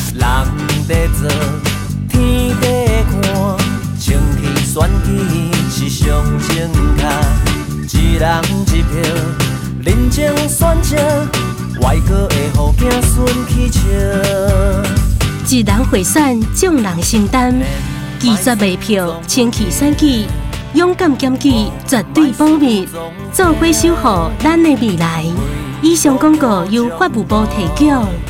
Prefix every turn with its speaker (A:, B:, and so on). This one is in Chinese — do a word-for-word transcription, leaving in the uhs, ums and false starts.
A: 人在做，天在看，清气选举是上正确，一人一票，认真选择，外国会予子孙去笑。
B: 一人贿选，众人承担，拒绝卖票，清气选举，勇敢检举，绝对保密，做伙守护咱的未来。以上广告由法务部提供。